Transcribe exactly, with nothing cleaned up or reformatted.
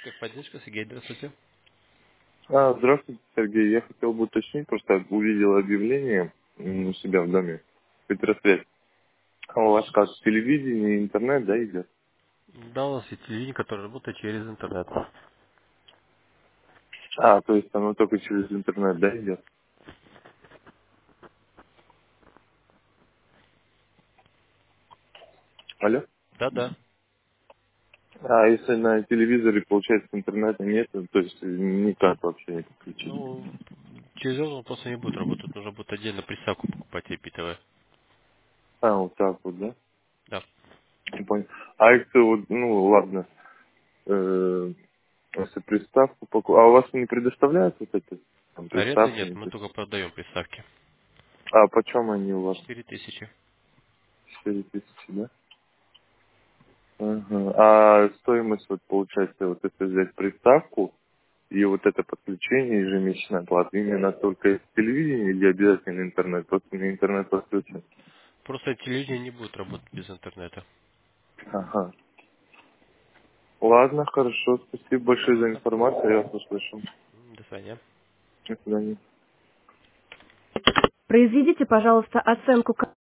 Техподдержка, Сергей, здравствуйте. А, здравствуйте, Сергей. Я хотел бы уточнить, просто увидел объявление м, у себя в доме. Петросвязь. А у вас как, телевидение, интернет, да, идет? Да, у нас есть телевидение, которое работает через интернет. А, то есть оно только через интернет, да, идет? Алло? Да-да. А если на телевизоре, получается, интернета нет, то есть никак вообще не подключить? Ну, через это он просто не будет работать. Нужно будет отдельно приставку покупать ай пи ти ви. А, вот так вот, да? Да. Не понял. А если вот, ну, ладно, э, если приставку покупать, а у вас не предоставляют вот эти там, Аренды приставки? нет, Не мы прис- только продаем приставки. А почем они у вас? Четыре тысячи. Четыре тысячи, да? Ага. А стоимость, вот получается, вот если взять приставку и вот это подключение ежемесячная оплата, именно только из телевидения или обязательно интернет? Просто на интернет подключен. Просто телевидение не будет работать без интернета. Ага. Ладно, хорошо. Спасибо большое за Пожалуйста. информацию. Я вас услышал. М, До свидания. До свидания. Произведите, пожалуйста, оценку